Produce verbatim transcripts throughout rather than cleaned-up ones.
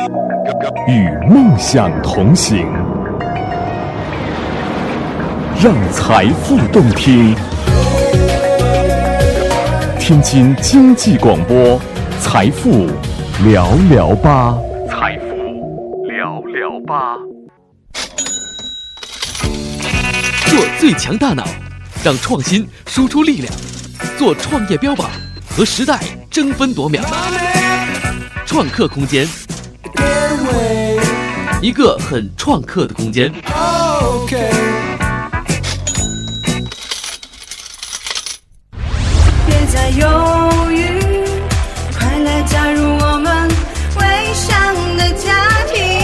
与梦想同行，让财富动听。天津经济广播，财富聊聊吧，财富聊聊吧。 做最强大脑，让创新输出力量，做创业标榜，和时代争分夺秒。创客空间，一个很创客的空间。 别再犹豫，快来加入我们微商的家庭。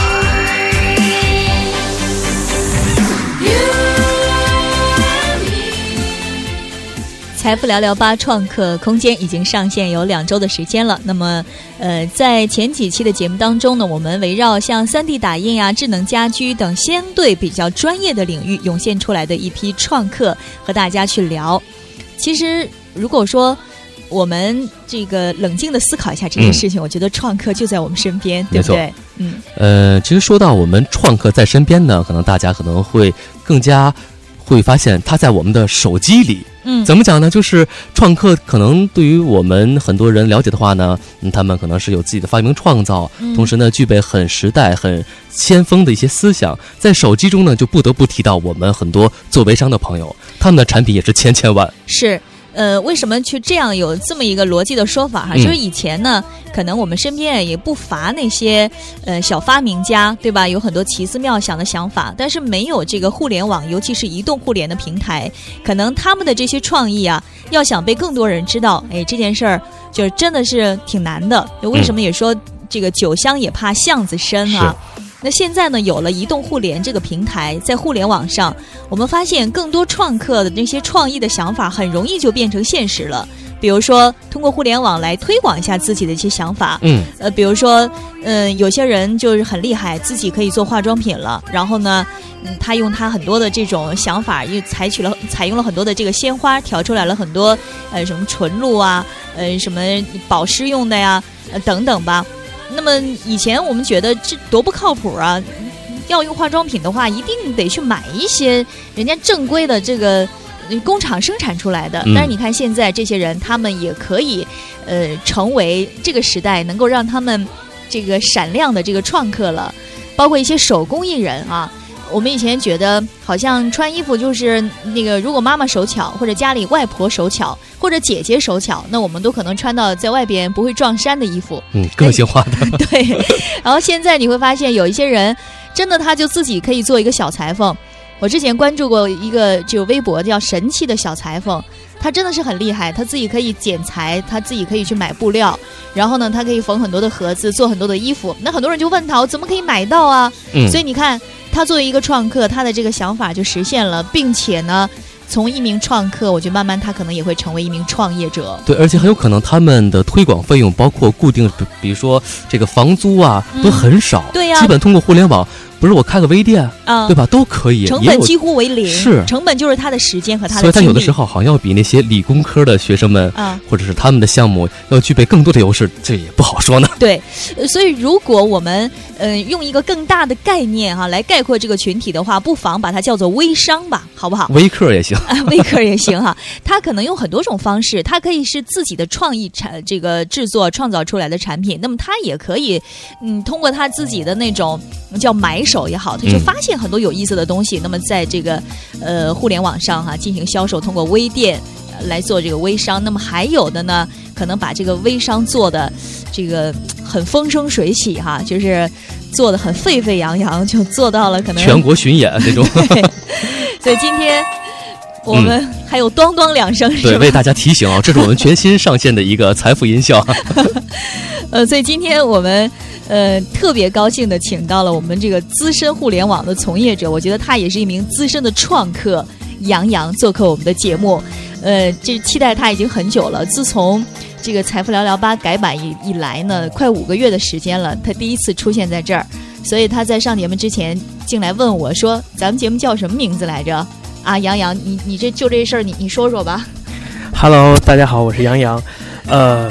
财富聊聊吧创客空间已经上线有两周的时间了。那么呃，在前几期的节目当中呢，我们围绕像 三 D 打印呀、智能家居等相对比较专业的领域涌现出来的一批创客和大家去聊。其实如果说我们这个冷静的思考一下这件事情、嗯、我觉得创客就在我们身边，对不对？嗯， 呃，其实说到我们创客在身边呢，可能大家可能会更加会发现它在我们的手机里。嗯，怎么讲呢？就是创客可能对于我们很多人了解的话呢，嗯，他们可能是有自己的发明创造，嗯、同时呢具备很时代、很先锋的一些思想。在手机中呢，就不得不提到我们很多做微商的朋友，他们的产品也是千千万。 是。呃，为什么去这样有这么一个逻辑的说法哈？嗯、就是以前呢，可能我们身边也不乏那些呃小发明家，对吧？有很多奇思妙想的想法，但是没有这个互联网，尤其是移动互联的平台，可能他们的这些创意啊，要想被更多人知道，哎，这件事儿就真的是挺难的。为什么也说这个酒香也怕巷子深啊？那现在呢，有了移动互联这个平台，在互联网上，我们发现更多创客的那些创意的想法很容易就变成现实了。比如说，通过互联网来推广一下自己的一些想法。嗯，呃，比如说，嗯、呃，有些人就是很厉害，自己可以做化妆品了。然后呢，嗯，他用他很多的这种想法，又采取了采用了很多的这个鲜花，调出来了很多呃什么纯露啊，呃什么保湿用的呀，呃等等吧。那么以前我们觉得这多不靠谱啊，要用化妆品的话一定得去买一些人家正规的这个工厂生产出来的、嗯、但是你看现在这些人他们也可以呃成为这个时代能够让他们这个闪亮的这个创客了，包括一些手工艺人啊。我们以前觉得好像穿衣服就是那个，如果妈妈手巧，或者家里外婆手巧，或者姐姐手巧，那我们都可能穿到在外边不会撞衫的衣服。嗯， 个性化的。 对。然后现在你会发现有一些人真的他就自己可以做一个小裁缝。我之前关注过一个就微博叫神奇的小裁缝，他真的是很厉害，他自己可以剪裁，他自己可以去买布料，然后呢他可以缝很多的盒子，做很多的衣服。那很多人就问他，我怎么可以买到啊？嗯，所以你看他作为一个创客，他的这个想法就实现了，并且呢从一名创客，我觉得慢慢他可能也会成为一名创业者。 对，而且很有可能他们的推广费用包括固定，比如说这个房租啊都很少、嗯、对呀、啊，基本通过互联网，不是我开个微店啊，对吧？都可以， 成本几乎为零， 是成本就是他的时间和他的精力。 所以他有的时候好像要比那些理工科的学生们啊，或者是他们的项目要具备更多的优势，这也不好说呢。 对，所以如果我们呃用一个更大的概念哈、啊、来概括这个群体的话，不妨把它叫做微商吧，好不好？ 微客也行， 啊、微客也行哈。它可能用很多种方式，它可以是自己的创意产这个制作创造出来的产品，那么它也可以嗯通过他自己的那种叫买手也好，他就发现很多有意思的东西、嗯、那么在这个呃互联网上哈、啊、进行销售，通过微店、呃、来做这个微商。那么还有的呢，可能把这个微商做的这个很风生水起哈、啊，就是做的很沸沸扬扬，就做到了可能全国巡演那种。 所以今天我们还有咚咚两声、嗯、 对，为大家提醒啊，这是我们全新上线的一个财富音效。 呃，所以今天我们呃特别高兴的请到了我们这个资深互联网的从业者，我觉得他也是一名资深的创客杨洋做客我们的节目。呃，这期待他已经很久了，自从这个财富聊聊吧改版以以来呢，快五个月的时间了，他第一次出现在这儿，所以他在上节目之前进来问我说，咱们节目叫什么名字来着？啊，杨洋，你你这就这事儿，你你说说吧。 Hello， 大家好，我是杨洋。呃，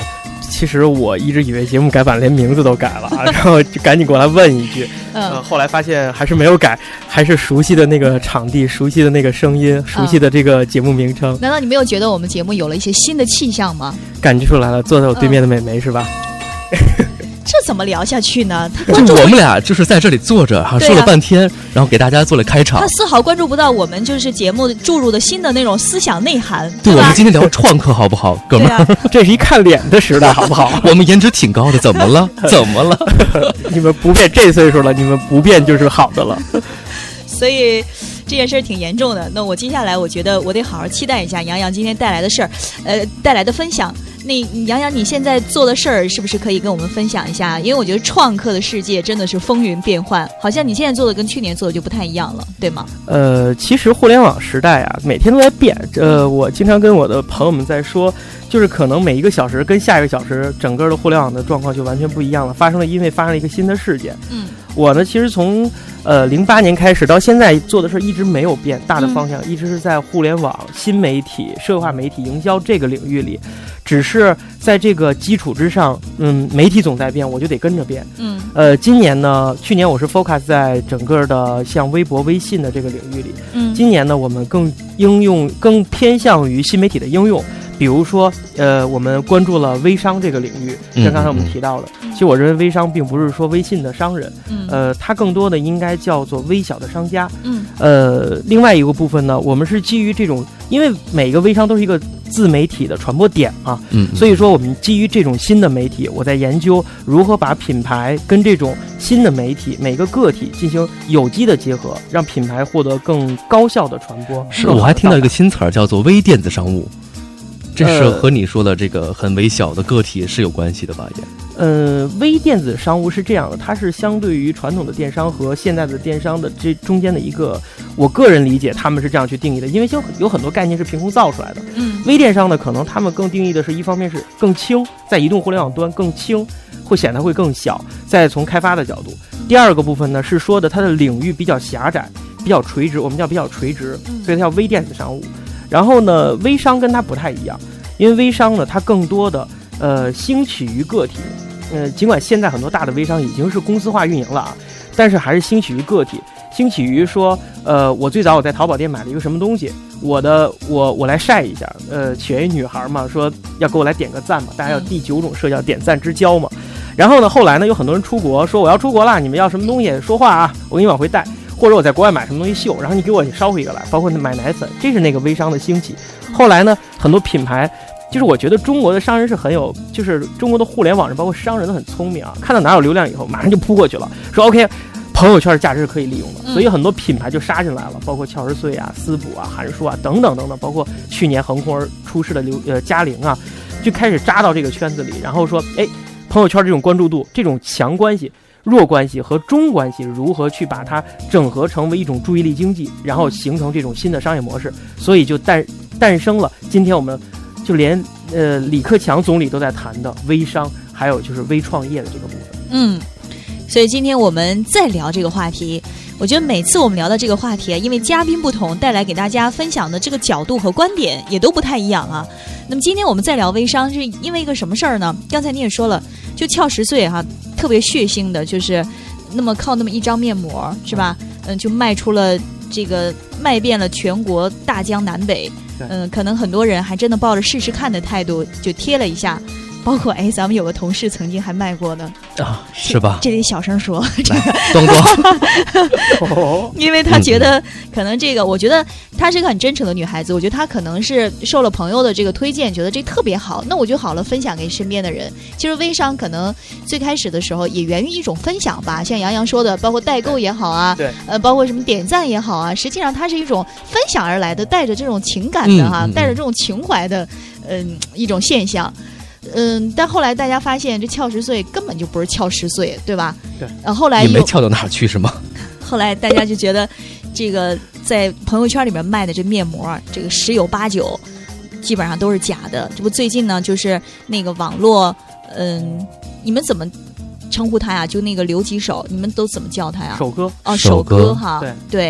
其实我一直以为节目改版连名字都改了，然后就赶紧过来问一句，呃，后来发现还是没有改，还是熟悉的那个场地、熟悉的那个声音、熟悉的这个节目名称。 难道你没有觉得我们节目有了一些新的气象吗？ 感觉出来了，坐在我对面的美眉、嗯、是吧？ 这怎么聊下去呢？他就我们俩就是在这里坐着，哈、啊，说了半天，然后给大家做了开场。 他丝毫关注不到我们就是节目注入的新的那种思想内涵。 对，我们今天聊创客好不好，哥们儿？ 啊、这是一看脸的时代，好不好？ 我们颜值挺高的，怎么了？怎么了？ 你们不变，这岁数了，你们不变就是好的了。 所以这件事儿挺严重的。那我接下来，我觉得我得好好期待一下杨洋今天带来的事儿，呃，带来的分享。那杨洋，你现在做的事儿是不是可以跟我们分享一下？因为我觉得创客的世界真的是风云变幻，好像你现在做的跟去年做的就不太一样了，对吗？ 呃，其实互联网时代啊，每天都在变。呃，我经常跟我的朋友们在说，就是可能每一个小时跟下一个小时，整个的互联网的状况就完全不一样了。发生了，因为发生了一个新的事件。嗯，我呢，其实从呃零八年开始到现在做的事一直没有变，大的方向一直是在互联网、新媒体、社会化媒体、营销这个领域里。只是在这个基础之上，嗯，媒体总在变，我就得跟着变。嗯，呃，今年呢，去年我是 focus 在整个的像微博、微信的这个领域里。嗯，今年呢，我们更应用、更偏向于新媒体的应用。比如说，呃，我们关注了微商这个领域，像刚才我们提到的。嗯、其实我认为微商并不是说微信的商人，嗯、呃，它更多的应该叫做微小的商家。嗯，呃，另外一个部分呢，我们是基于这种，因为每个微商都是一个自媒体的传播点啊，嗯，所以说我们基于这种新的媒体，我在研究如何把品牌跟这种新的媒体每个个体进行有机的结合，让品牌获得更高效的传播。 是，我还听到一个新词儿叫做微电子商务。这是和你说的这个很微小的个体是有关系的吧？也， 呃，微电子商务是这样的，它是相对于传统的电商和现在的电商的这中间的一个，我个人理解他们是这样去定义的，因为有有很多概念是凭空造出来的。嗯，微电商呢，可能他们更定义的是一方面是更轻，在移动互联网端更轻，会显得会更小。再从开发的角度，第二个部分呢是说的它的领域比较狭窄，比较垂直，我们叫比较垂直，所以它叫微电子商务。然后呢，微商跟它不太一样，因为微商呢，它更多的呃兴起于个体，呃，尽管现在很多大的微商已经是公司化运营了啊，但是还是兴起于个体，兴起于说，呃，我最早我在淘宝店买了一个什么东西，我的我我来晒一下，呃，选一女孩嘛，说要给我来点个赞嘛，大家有第九种社交点赞之交嘛。然后呢，后来呢，有很多人出国说我要出国了，你们要什么东西说话啊，我给你往回带。或者我在国外买什么东西秀，然后你给我捎回一个来，包括买奶粉，这是那个微商的兴起。后来呢，很多品牌，就是我觉得中国的商人是很有，就是中国的互联网人，包括商人都很聪明啊，看到哪有流量以后，马上就扑过去了，说 OK， 朋友圈的价值是可以利用的，所以很多品牌就杀进来了，包括俏十岁啊、思补啊、韩束啊等等等等，包括去年横空而出世的刘呃嘉玲啊，就开始扎到这个圈子里，然后说，哎，朋友圈这种关注度，这种强关系。弱关系和中关系如何去把它整合成为一种注意力经济，然后形成这种新的商业模式，所以就诞诞生了今天我们就连呃李克强总理都在谈的微商，还有就是微创业的这个部分。 嗯，所以今天我们再聊这个话题，我觉得每次我们聊到这个话题啊，因为嘉宾不同，带来给大家分享的这个角度和观点也都不太一样啊。那么今天我们再聊微商，是因为一个什么事儿呢？刚才你也说了，就俏十岁哈、啊，特别血腥的，就是那么靠那么一张面膜是吧？嗯，就卖出了这个卖遍了全国大江南北。嗯，可能很多人还真的抱着试试看的态度就贴了一下。包括哎，咱们有个同事曾经还卖过呢啊，是吧？ 这得小声说，这个东东， 因为他觉得可能这个，我觉得她是一个很真诚的女孩子，我觉得她可能是受了朋友的这个推荐，觉得这特别好，那我就好了，分享给身边的人。其实微商可能最开始的时候也源于一种分享吧，像杨洋说的，包括代购也好啊， 对， 呃，包括什么点赞也好啊，实际上它是一种分享而来的，带着这种情感的哈、啊，嗯嗯、带着这种情怀的，嗯、呃，一种现象。嗯，但后来大家发现，这俏十岁根本就不是俏十岁，对吧？ 对。 然后后来也没俏到哪儿去，是吗？ 后来大家就觉得，这个在朋友圈里面卖的这面膜，这个十有八九基本上都是假的。这不最近呢，就是那个网络，嗯，你们怎么称呼他呀？就那个留几手，你们都怎么叫他呀？ 手哥哦，手哥哈， 对对。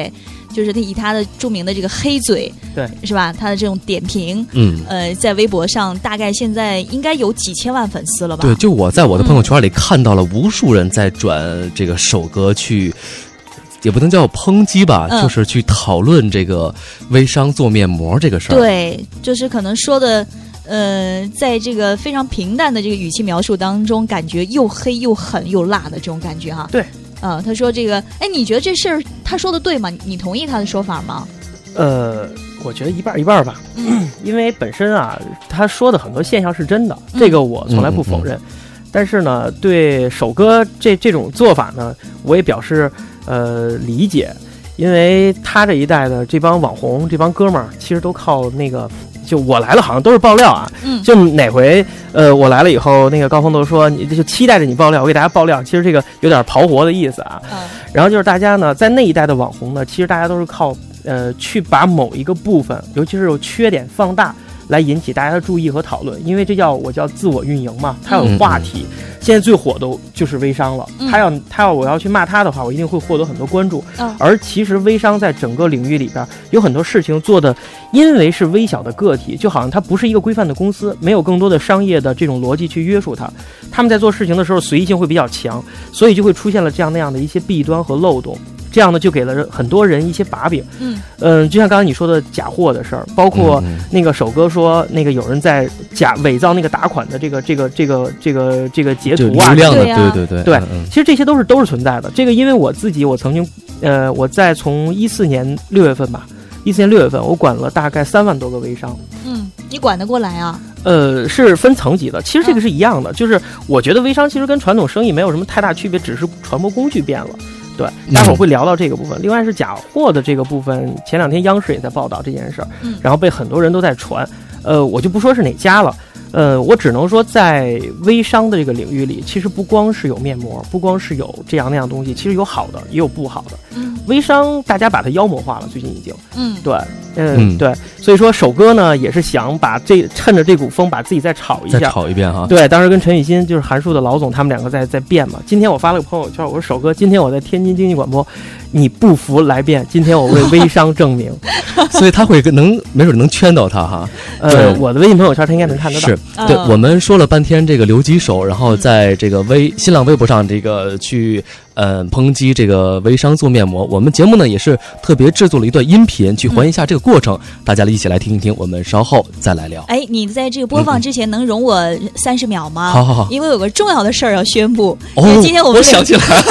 就是他以他的著名的这个黑嘴， 对， 是吧？他的这种点评， 嗯， 呃，在微博上大概现在应该有几千万粉丝了吧？ 对，就我在我的朋友圈里看到了无数人在转这个首歌去。也不能叫抨击吧、嗯，就是去讨论这个微商做面膜这个事儿。 对，就是可能说的，呃，在这个非常平淡的这个语气描述当中，感觉又黑又狠又辣的这种感觉哈。 对， 啊、呃，他说这个，哎，你觉得这事儿他说的对吗？你同意他的说法吗？ 呃，我觉得一半一半吧，嗯、因为本身啊，他说的很多现象是真的，嗯、这个我从来不否认。嗯嗯嗯但是呢，对首歌这这种做法呢，我也表示呃理解，因为他这一代的这帮网红、这帮哥们儿，其实都靠那个，就我来了，好像都是爆料啊。嗯。就哪回呃我来了以后，那个高峰都说你就期待着你爆料，我给大家爆料。其实这个有点刨活的意思啊。嗯。然后就是大家呢，在那一代的网红呢，其实大家都是靠呃去把某一个部分，尤其是有缺点放大。来引起大家的注意和讨论，因为这叫我叫自我运营嘛，它有话题。嗯、现在最火的就是微商了，嗯、他要他要我要去骂他的话，我一定会获得很多关注。嗯、而其实微商在整个领域里边有很多事情做的，因为是微小的个体，就好像它不是一个规范的公司，没有更多的商业的这种逻辑去约束它，他们在做事情的时候随意性会比较强，所以就会出现了这样那样的一些弊端和漏洞。这样呢，就给了很多人一些把柄。嗯，呃，就像刚才你说的假货的事儿，包括那个首歌说那个有人在假伪造那个打款的这个这个这个这个这个截图啊， 流量的， 对对对对，嗯、其实这些都是都是存在的。这个因为我自己，我曾经呃，我在从一四年六月份吧，一四年六月份，我管了大概三万多个微商。 嗯，你管得过来啊？ 呃，是分层级的。其实这个是一样的，嗯、就是我觉得微商其实跟传统生意没有什么太大区别，只是传播工具变了。对，待会儿会聊到这个部分。嗯、另外是假货的这个部分，前两天央视也在报道这件事儿，嗯、然后被很多人都在传。呃，我就不说是哪家了，呃，我只能说在微商的这个领域里，其实不光是有面膜，不光是有这样那样东西，其实有好的，也有不好的。嗯，微商大家把它妖魔化了，最近已经。嗯，对，嗯，嗯对，所以说首歌呢也是想把这趁着这股风把自己再炒一下， 再炒一遍哈。 对，当时跟陈雨欣就是韩束的老总他们两个在在辩嘛。今天我发了个朋友圈，我说首歌，今天我在天津经济广播，你不服来辩，今天我为微商证明。 所以他会能没准能圈到他哈。 呃，我的微信朋友圈他应该能看得到。 是，对，我们说了半天这个留几手，然后在这个微新浪微博上这个去呃抨击这个微商做面膜。我们节目呢也是特别制作了一段音频去还原一下这个过程，嗯、大家一起来听一听。我们稍后再来聊。 哎，你在这个播放之前能容我三十秒吗？ 好好好， 因为有个重要的事儿要宣布。 哦， 今天我们我想起来了，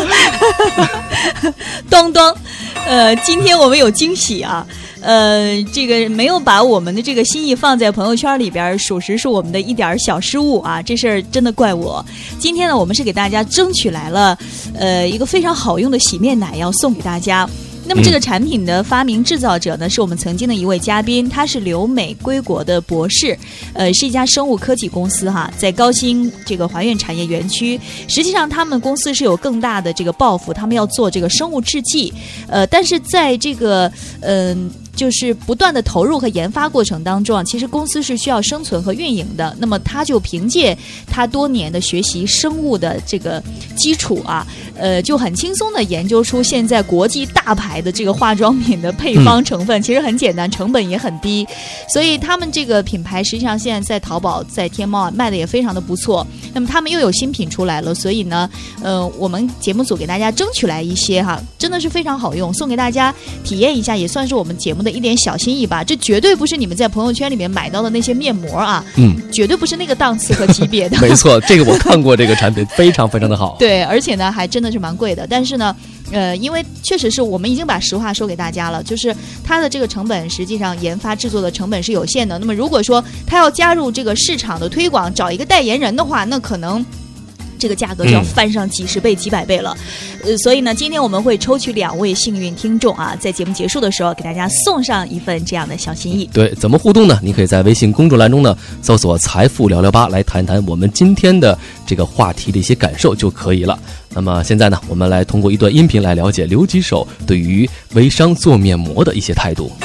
咚咚，呃，今天我们有惊喜啊。呃，这个没有把我们的这个心意放在朋友圈里边，属实是我们的一点小失误啊！这事儿真的怪我。今天呢，我们是给大家争取来了，呃，一个非常好用的洗面奶要送给大家。那么这个产品的发明制造者呢，是我们曾经的一位嘉宾，他是留美归国的博士，呃，是一家生物科技公司哈，在高新这个华苑产业园区。实际上，他们公司是有更大的这个抱负，他们要做这个生物制剂，呃，但是在这个嗯。呃就是不断的投入和研发过程当中啊，其实公司是需要生存和运营的。那么他就凭借他多年的学习生物的这个基础啊，呃，就很轻松的研究出现在国际大牌的这个化妆品的配方成分，嗯、其实很简单，成本也很低。所以他们这个品牌实际上现在在淘宝、在天猫啊卖的也非常的不错。那么他们又有新品出来了，所以呢，呃，我们节目组给大家争取来一些哈，真的是非常好用，送给大家体验一下，也算是我们节目的一点小心意吧。这绝对不是你们在朋友圈里面买到的那些面膜啊，嗯，绝对不是那个档次和级别的。 没错，这个我看过，这个产品非常非常的好。 对，而且呢，还真的是蛮贵的。但是呢，呃，因为确实是我们已经把实话说给大家了，就是它的这个成本，实际上研发制作的成本是有限的。那么如果说它要加入这个市场的推广，找一个代言人的话，那可能这个价格就要翻上几十倍、嗯、几百倍了，呃，所以呢，今天我们会抽取两位幸运听众啊，在节目结束的时候给大家送上一份这样的小心意。 对，怎么互动呢？你可以在微信公众栏中呢搜索“财富聊聊吧”来谈谈我们今天的这个话题的一些感受就可以了。那么现在呢，我们来通过一段音频来了解刘吉手对于微商做面膜的一些态度。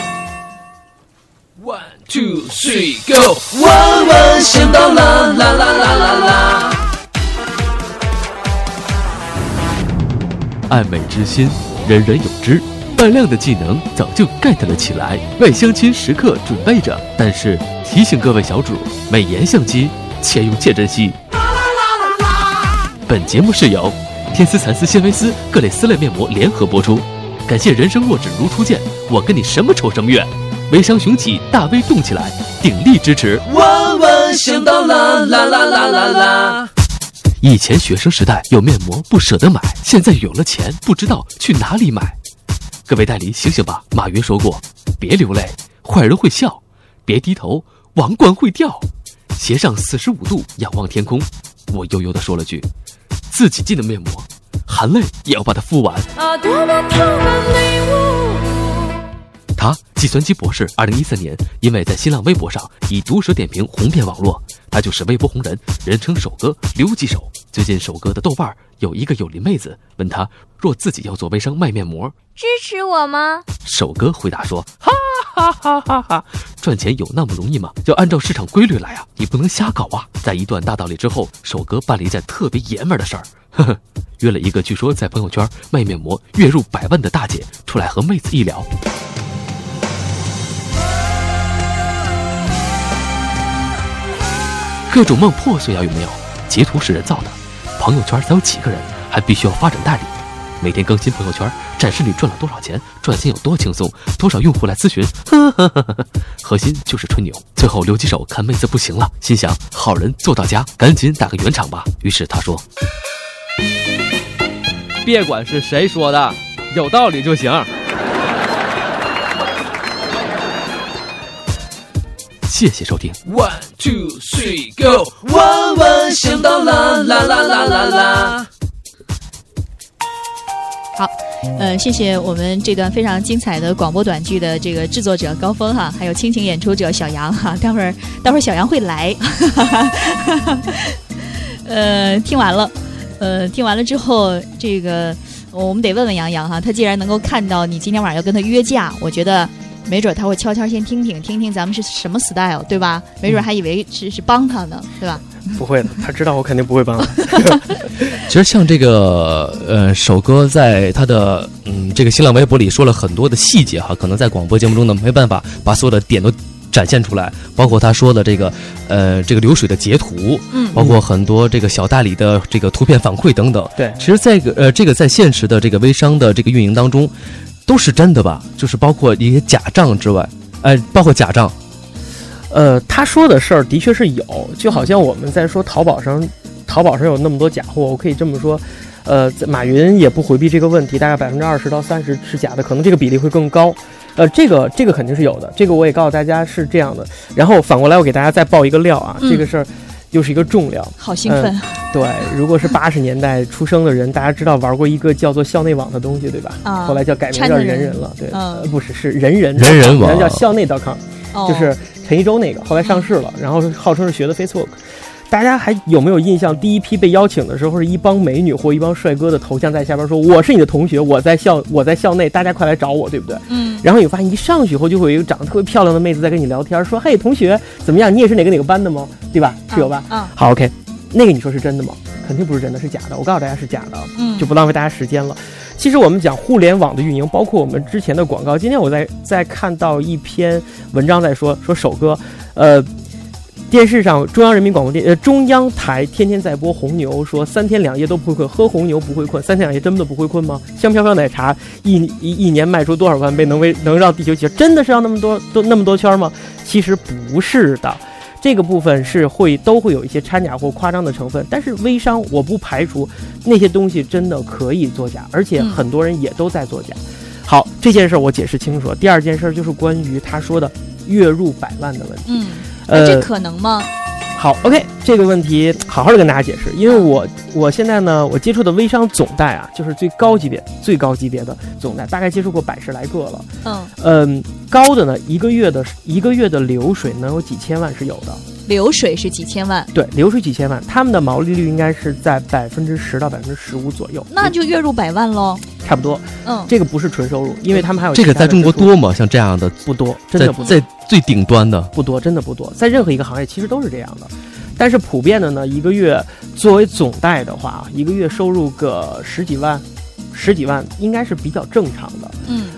One two three go， 万万想到啦啦啦啦啦啦。 爱美之心，人人有之。 万亮的技能早就 get 了起来，外相亲时刻准备着。但是提醒各位小主，美颜相机且用且珍惜。本节目是由天丝蚕丝纤维丝各类丝类面膜联合播出，感谢人生若只如初见，我跟你什么仇什么怨。微商雄起，大 V 动起来，鼎力支持。 万万想到啦啦啦啦啦啦！ 以前学生时代有面膜不舍得买，现在有了钱不知道去哪里买。各位代理醒醒吧，马云说过，别流泪，坏人会笑；别低头，王冠会掉。斜上四十五度仰望天空，我悠悠地说了句，自己进的面膜，含泪也要把它敷完。他计算机博士，二零一三年因为在新浪微博上以毒舌点评红遍网络，他就是微博红人，人称手哥刘几手。最近手哥的豆瓣有一个有邻妹子问他，若自己要做微商卖面膜， 支持我吗？ 手哥回答说，哈哈哈哈哈，赚钱有那么容易吗？要按照市场规律来啊，你不能瞎搞啊。在一段大道理之后，手哥办了一件特别爷们儿的事儿，呵呵，约了一个据说在朋友圈卖面膜月入百万的大姐出来和妹子一聊。各种梦破碎啊，有没有？截图是人造的，朋友圈才有几个人，还必须要发展代理。每天更新朋友圈，展示你赚了多少钱，赚钱有多轻松，多少用户来咨询，呵呵呵呵，核心就是吹牛。最后留几手看妹子不行了，心想好人做到家，赶紧打个圆场吧。于是他说， 别管是谁说的，有道理就行。 谢谢收听。 One two three go， 万万想到啦啦啦啦啦啦！ 好，呃，谢谢我们这段非常精彩的广播短剧的这个制作者高峰哈，还有倾情演出者小杨哈，待会儿待会儿小杨会来，呃，听完了，呃，听完了之后，这个我们得问问杨洋哈，他既然能够看到你今天晚上要跟他约架，我觉得。没准他会悄悄先听听听听咱们是什么 style， 对吧？没准还以为是是帮他呢，对吧？ 不会的，他知道我肯定不会帮他。 其实像这个呃，手哥在他的嗯这个新浪微博里说了很多的细节哈，可能在广播节目中呢没办法把所有的点都展现出来，包括他说的这个呃这个流水的截图，嗯，包括很多这个小代理的这个图片反馈等等。 对， 其实这个呃这个在现实的这个微商的这个运营当中。都是真的吧？就是包括一些假账之外，呃，包括假账。 呃，他说的事儿的确是有，就好像我们在说淘宝上，淘宝上有那么多假货，我可以这么说，呃，马云也不回避这个问题，大概百分之二十到三十是假的，可能这个比例会更高。呃，这个这个肯定是有的，这个我也告诉大家是这样的。然后反过来，我给大家再爆一个料啊，嗯、这个事儿。又是一个重料， 好兴奋、嗯。 对，如果是八十年代出生的人，大家知道玩过一个叫做校内网的东西，对吧？啊，后来叫改名叫人人了，对， 嗯、 呃，不是是人人人人网， 叫校内 .com，、哦、就是陈一舟那个，后来上市了，然后号称是学的 Facebook。大家还有没有印象？第一批被邀请的时候，是一帮美女或一帮帅哥的头像在下边说：“我是你的同学，我在校，我在校内，大家快来找我，对不对？”嗯。然后你发现一上去以后，就会有一个长得特别漂亮的妹子在跟你聊天，说：“嘿，同学，怎么样？你也是哪个哪个班的吗？对吧？是有吧？”啊。好 ，OK。那个你说是真的吗？肯定不是真的，是假的。我告诉大家是假的，嗯，就不浪费大家时间了。其实我们讲互联网的运营，包括我们之前的广告。今天我在在看到一篇文章在说说手哥，呃。电视上中央人民广播电呃中央台天天在播红牛，说三天两夜都不会困，喝红牛不会困，三天两夜真的不会困吗？香飘飘奶茶一一一年卖出多少万杯，能为能让地球起真的是要那么多都那么多圈吗？其实不是的，这个部分是会都会有一些掺假或夸张的成分，但是微商我不排除那些东西真的可以作假，而且很多人也都在作假。嗯、好，这件事我解释清楚了。第二件事就是关于他说的月入百万的问题。 嗯。呃，这可能吗？ 好 ，OK， 这个问题好好的跟大家解释，因为我我现在呢，我接触的微商总代啊，就是最高级别、最高级别的总代，大概接触过百十来个了。嗯嗯，高的呢，一个月的一个月的流水能有几千万是有的。 流水是几千万？ 对，流水几千万，他们的毛利率应该是在百分之十到百分之十五左右。 那就月入百万喽。 差不多，嗯，这个不是纯收入，因为他们还有这个在中国多吗？像这样的不多，真的不多， 在最顶端的不多，真的不多，在任何一个行业其实都是这样的。但是普遍的呢，一个月作为总代的话，一个月收入个十几万，十几万应该是比较正常的。嗯，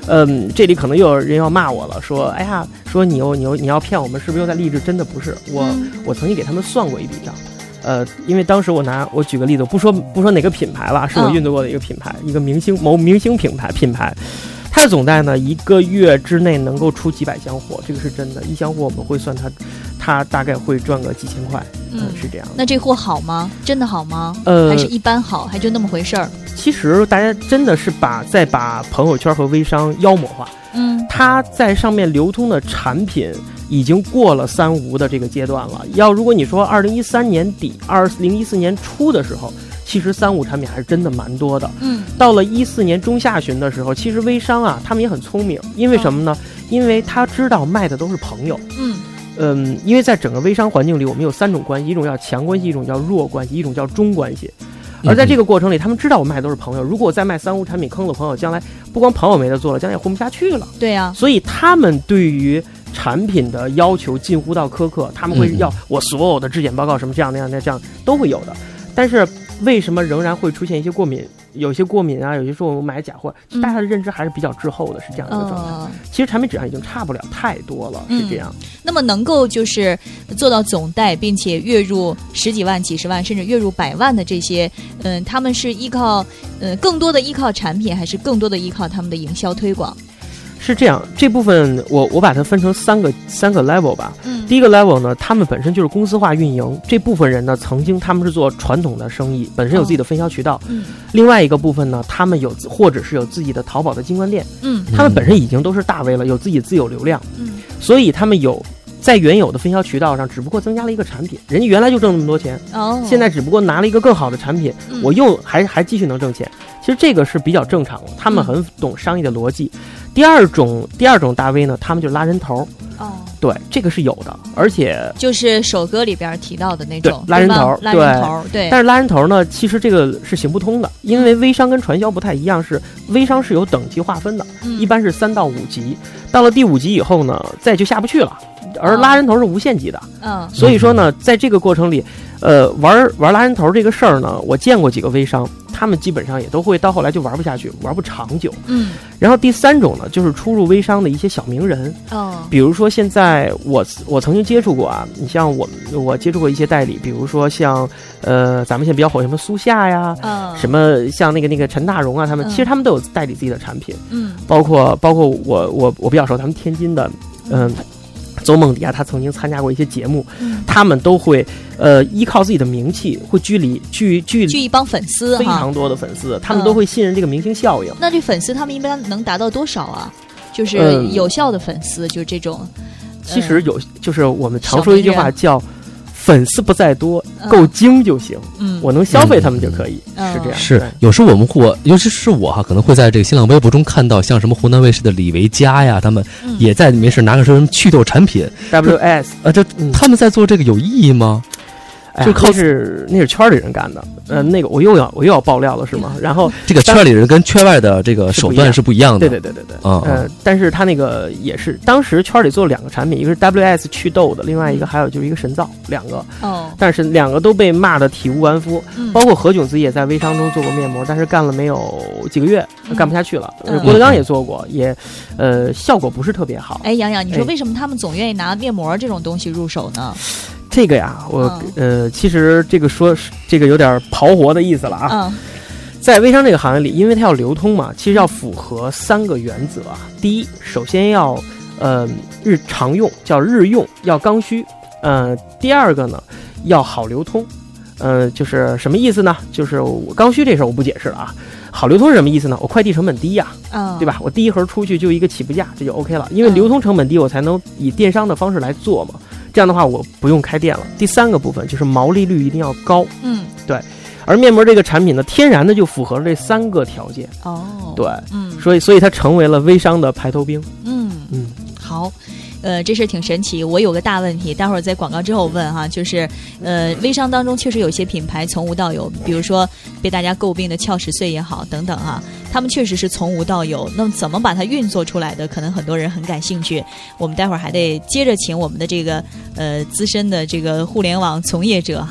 嗯，这里可能又有人要骂我了，说，哎呀，说你又你又你要骗我们，是不是又在励志？真的不是，我、嗯、我曾经给他们算过一笔账，呃，因为当时我拿我举个例子，不说不说哪个品牌了，是我运作过的一个品牌，嗯、一个明星某明星品牌品牌，它的总代呢一个月之内能够出几百箱货，这个是真的，一箱货我们会算它，它大概会赚个几千块，嗯，呃、是这样。 那这货好吗？真的好吗？ 呃， 还是一般好，还就那么回事儿？ 其实大家真的是把在把朋友圈和微商妖魔化，嗯，它在上面流通的产品已经过了三无的这个阶段了。要如果你说二零一三年底、二零一四年初的时候，其实三无产品还是真的蛮多的。嗯，到了一四年中下旬的时候，其实微商啊，他们也很聪明，因为什么呢？哦、因为他知道卖的都是朋友。嗯。嗯，因为在整个微商环境里，我们有三种关系，一种叫强关系，一种叫弱关系，一种叫中关系。而在这个过程里，他们知道我卖的都是朋友，如果我再卖三无产品坑了朋友，将来不光朋友没得做了，将来也混不下去了。 对呀、啊， 所以他们对于产品的要求近乎到苛刻，他们会要我所有的质检报告什么这样那样那样这样都会有的。但是为什么仍然会出现一些过敏？有些过敏啊，有些时候我们买假货，大家的认知还是比较滞后的，是这样一个状态。嗯、其实产品质量已经差不了太多了，是这样。 嗯、那么能够就是做到总代，并且月入十几万、几十万，甚至月入百万的这些，嗯，他们是依靠，呃，更多的依靠产品，还是更多的依靠他们的营销推广？ 是这样，这部分我我把它分成三个三个 level 吧。嗯，第一个 level 呢，他们本身就是公司化运营，这部分人呢，曾经他们是做传统的生意，本身有自己的分销渠道。嗯，另外一个部分呢，他们有或者是有自己的淘宝的金冠店。嗯，他们本身已经都是大 V 了，有自己自有流量。嗯，所以他们有在原有的分销渠道上，只不过增加了一个产品，人家原来就挣那么多钱，哦，现在只不过拿了一个更好的产品，嗯、我又还还继续能挣钱。其实这个是比较正常的，他们很懂商业的逻辑。嗯、第二种第二种大 V 呢，他们就拉人头。哦，对，这个是有的，而且就是首歌里边提到的那种拉人头， 拉人头，对。 但是拉人头呢，其实这个是行不通的，因为微商跟传销不太一样，是微商是有等级划分的，嗯、一般是三到五级，到了第五级以后呢，再就下不去了。而拉人头是无限级的，嗯，所以说呢，在这个过程里，呃，玩玩拉人头这个事儿呢，我见过几个微商，他们基本上也都会到后来就玩不下去，玩不长久，嗯。然后第三种呢，就是出入微商的一些小名人，哦，比如说现在我我曾经接触过啊，你像我我接触过一些代理，比如说像呃咱们现在比较火什么苏夏呀，嗯，什么像那个那个陈大荣啊，他们、嗯、其实他们都有代理自己的产品，嗯，包括包括我我我比较熟，他们天津的，嗯。邹梦迪啊，他曾经参加过一些节目，嗯、他们都会呃依靠自己的名气，会聚离聚聚聚一帮粉丝， 非常多的粉丝，他们都会信任这个明星效应。 嗯、那这粉丝他们一般能达到多少啊？就是有效的粉丝，嗯、就是这种。 其实有，就是我们常说一句话叫。粉丝不在多，够精就行。嗯，我能消费他们就可以，嗯、是这样。 是，有时候我们会，尤其是我哈，可能会在这个新浪微博中看到，像什么湖南卫视的李维嘉呀，他们也在没事拿个什么祛痘产品 W S， 呃，这、嗯、他们在做这个有意义吗？ 就靠是那是圈里人干的，呃，那个我又要我又要爆料了是吗？然后这个圈里人跟圈外的这个手段是不一样的， 对对对对对，嗯呃，但是他那个也是当时圈里做了两个产品，一个是 W S 祛痘的，另外一个还有就是一个神皂，两个，哦，但是两个都被骂得体无完肤，嗯、包括何炅自己也在微商中做过面膜，但是干了没有几个月，嗯、干不下去了。嗯、郭德纲也做过，也呃效果不是特别好。 哎，洋洋，你说为什么他们总愿意拿面膜这种东西入手呢？ 这个呀，我、嗯、呃，其实这个说这个有点刨活的意思了啊。嗯，在微商这个行业里，因为它要流通嘛，其实要符合三个原则啊。第一，首先要呃日常用，叫日用，要刚需。呃，第二个呢，要好流通。呃，就是什么意思呢？就是我刚需这事儿我不解释了啊。好流通是什么意思呢？我快递成本低呀、啊，嗯、对吧？我第一盒出去就一个起步价，这就 OK 了。因为流通成本低，我才能以电商的方式来做嘛。这样的话，我不用开店了。第三个部分就是毛利率一定要高，嗯，对。而面膜这个产品呢，天然的就符合了这三个条件。哦，对，嗯，所以所以它成为了微商的排头兵。嗯嗯，好。呃，这事挺神奇。我有个大问题，待会儿在广告之后问哈，就是呃，微商当中确实有些品牌从无到有，比如说被大家诟病的俏十岁也好，等等哈，他们确实是从无到有。那么怎么把它运作出来的？可能很多人很感兴趣。我们待会儿还得接着请我们的这个呃资深的这个互联网从业者哈，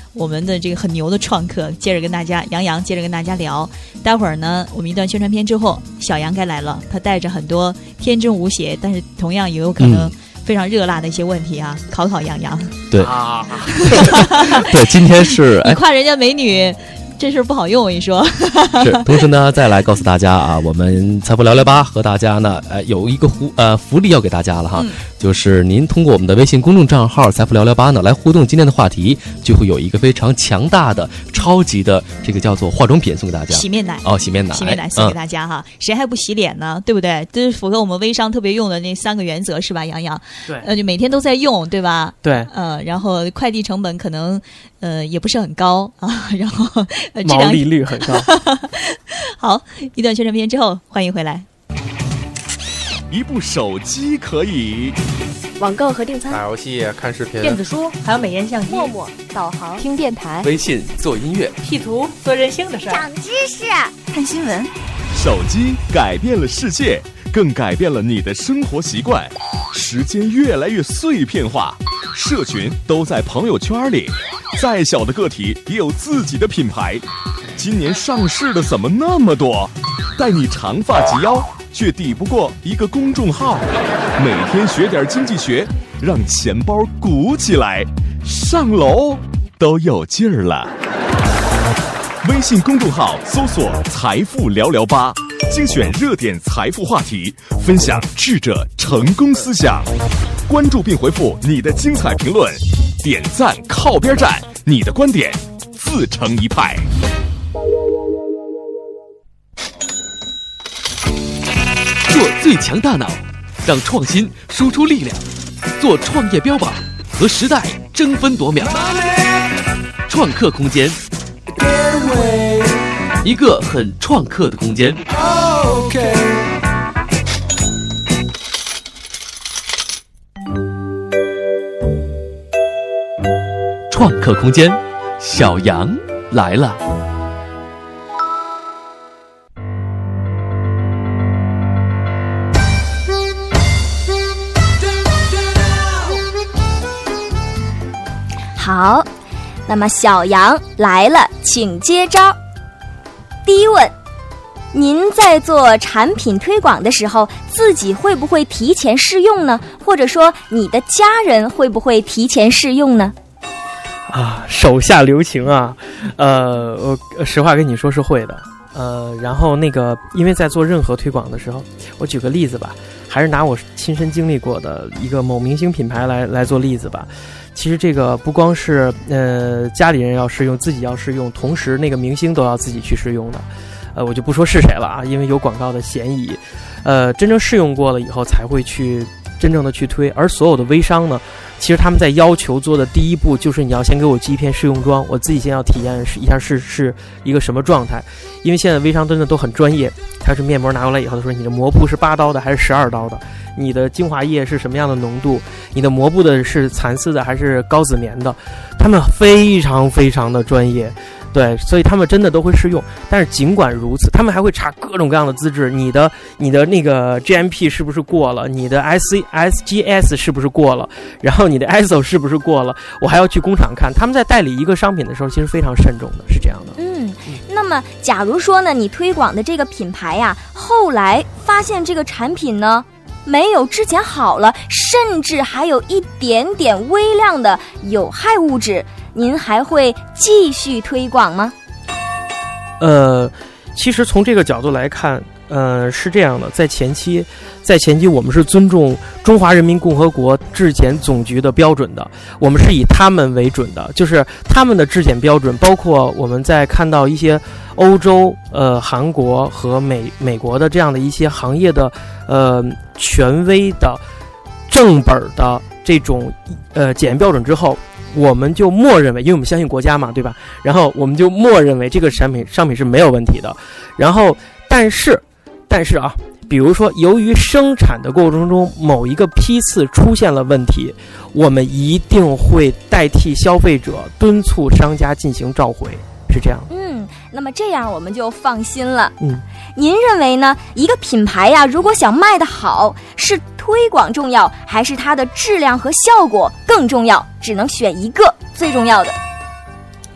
我们的这个很牛的创客，接着跟大家杨洋接着跟大家聊。待会儿呢，我们一段宣传片之后，小杨该来了，他带着很多天真无邪，但是同样也有可能非常热辣的一些问题啊，嗯、考考杨洋。 对，啊、对，今天是你夸人家美女。这事不好用，我跟你说。 是，同时呢，再来告诉大家啊，我们财富聊聊吧和大家呢，呃，有一个福呃福利要给大家了哈，嗯、就是您通过我们的微信公众账号财富聊聊吧呢来互动今天的话题，就会有一个非常强大的、超级的这个叫做化妆品送给大家。 洗面奶哦，洗面奶， 洗面奶送给大家哈，嗯、谁还不洗脸呢？对不对？这是符合我们微商特别用的那三个原则是吧？杨洋， 对， 呃，就每天都在用，对吧？ 对， 呃，然后快递成本可能呃也不是很高啊，然后。 呃、毛利率很高。 好，一段宣传片之后，欢迎回来。 一部手机可以网购和订餐、 打游戏、看视频、 电子书，还有美颜相机、 陌陌、导航、 听电台、 微信做音乐、 P 图、做任性的事儿、 长知识、 看新闻。 手机改变了世界，更改变了你的生活习惯。时间越来越碎片化，社群都在朋友圈里。再小的个体也有自己的品牌，今年上市的怎么那么多？待你长发及腰，却抵不过一个公众号。每天学点经济学，让钱包鼓起来，上楼都有劲儿了。微信公众号搜索“财富聊聊吧”，精选热点财富话题，分享智者成功思想。关注并回复你的精彩评论，点赞靠边站，你的观点自成一派。 做最强大脑，让创新输出力量，做创业标榜，和时代争分夺秒。创客空间，一个很创客的空间。创客空间，小杨来了。 好，那么小杨来了，请接招。第一问，您在做产品推广的时候，自己会不会提前试用呢？或者说，你的家人会不会提前试用呢？ 啊，手下留情啊！呃，我实话跟你说是会的。呃，然后那个，因为在做任何推广的时候，我举个例子吧，还是拿我亲身经历过的一个某明星品牌来来做例子吧。其实这个不光是呃家里人要试用，自己要试用，同时那个明星都要自己去试用的。呃，我就不说是谁了啊，因为有广告的嫌疑。呃，真正试用过了以后，才会去真正的去推。而所有的微商呢，其实他们在要求做的第一步就是你要先给我寄一片试用装，我自己先要体验一下是是一个什么状态。因为现在微商真的都很专业，它是面膜拿过来以后，他说你的膜布是八刀的还是十二刀的，你的精华液是什么样的浓度，你的膜布的是蚕丝的还是高子棉的，他们非常非常的专业。对，所以他们真的都会试用，但是尽管如此，他们还会查各种各样的资质，你的你的那个 G M P 是不是过了，你的 S C S G S 是不是过了，然后你的 I S O 是不是过了，我还要去工厂看。他们在代理一个商品的时候，其实非常慎重的，是这样的。 嗯，那么假如说呢，你推广的这个品牌呀、啊，后来发现这个产品呢没有之前好了，甚至还有一点点微量的有害物质，您还会继续推广吗？ 呃，其实从这个角度来看，呃，是这样的，在前期，在前期我们是尊重中华人民共和国质检总局的标准的，我们是以他们为准的，就是他们的质检标准，包括我们在看到一些欧洲、呃韩国和美美国的这样的一些行业的呃权威的正本的这种呃检验标准之后。我们就默认为，因为我们相信国家嘛，对吧？然后我们就默认为这个产品商品是没有问题的。然后，但是，但是啊，比如说，由于生产的过程中某一个批次出现了问题，我们一定会代替消费者敦促商家进行召回，是这样的。 嗯，那么这样我们就放心了。 嗯， 您认为呢？一个品牌呀，如果想卖得好，是推广重要，还是它的质量和效果更重要？只能选一个最重要的。